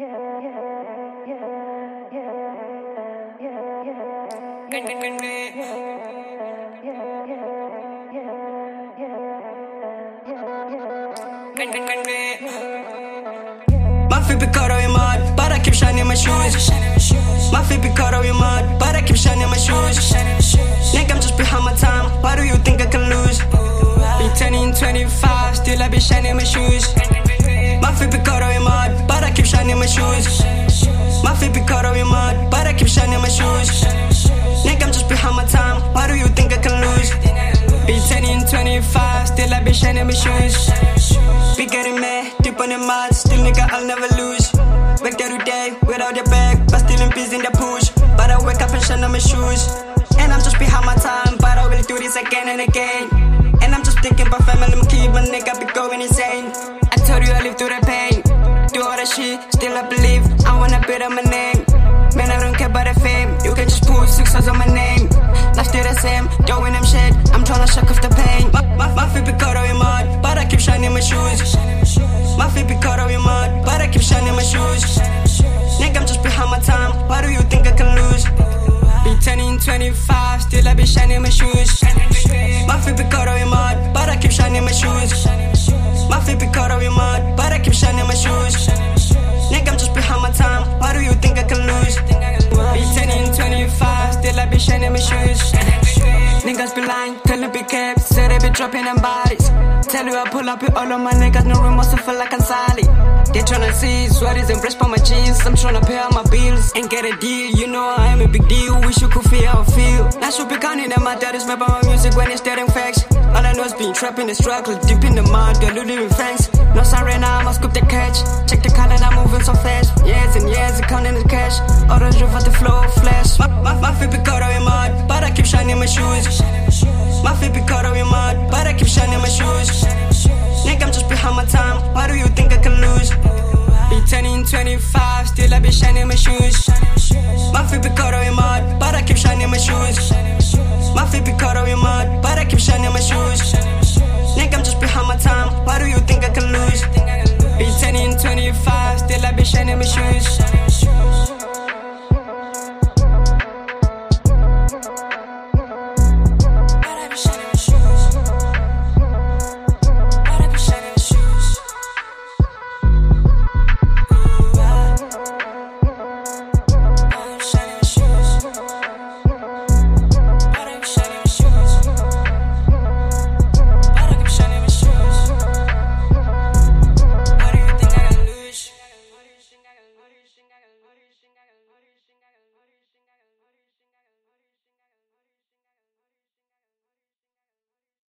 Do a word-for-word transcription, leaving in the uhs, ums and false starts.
My feet be caught in mud, but I keep shining my shoes. My feet be caught in mud, but I keep shining my shoes. Nigga, I'm just behind my time. Why do you think I can lose? Be turning twenty-five, still I be shining my shoes. My feet be caught in mud, but I keep shining my shoes. My feet be caught in mud, but I keep shining my shoes. Nigga, I'm just behind my time. Why do you think I can lose? Be turning twenty-five, still I be shining my shoes. Be getting mad, deep on the mud, still nigga I'll never lose. Wake every day without your bag, but still in peace in the push. But I wake up and shine on my shoes. And I'm just behind my time, but I will do this again and again. And I'm just thinking about family, I'm keep my nigga be going insane. I told you I live through the pain, do all that shit, still I believe I wanna better my name. Man, I don't care about the fame, you can just put six stars on my name. Life still the same, doing them shit, I'm tryna shake off the pain. My, my, my feet be caught in mud, but I keep shining my shoes. My feet be caught in mud, but I keep shining my shoes. Nigga, I'm just behind my time, why do you think I can lose? Be turning twenty-five, still I be shining my shoes. My feet be caught in mud, but I keep shining my shoes. My feet be caught in mud, but I keep shining my shoes. Nigga, I'm just behind my time, why do you think I can lose? Be turning twenty-five, still I be shining my shoes. Niggas be lying, tell them be kept, say they be dropping them bodies. Tell you I pull up with all of my niggas, no remorse, I feel like I'm solid. They tryna see sweaties and breast for my jeans. I'm tryna pay all my bills and get a deal. You know I am a big deal, wish you could feel how I feel. I should be counting that my dad is mad by my music when it's dead in facts. All I know is being trapped in the struggle, deep in the mud, diluted in fangs. No sorry now, I'ma scoop the catch. Check the calendar, I'm moving so fast. Years and years, I'm counting the cash. All the drip at the flow, flash. My, my, my feet be caught in mud, but I keep shining my shoes. My feet be caught in mud, but I keep shining my shoes. Nigga, I'm just behind my time, why do you think I can lose? Be turning twenty-five, still I be shining my shoes. My feet be caught in mud, but I keep shining my shoes. My feet be caught in mud, but I keep shining my shoes. Nigga, I'm just behind my time, why do you think I can lose? Be turning twenty-five, still I be shining my shoes.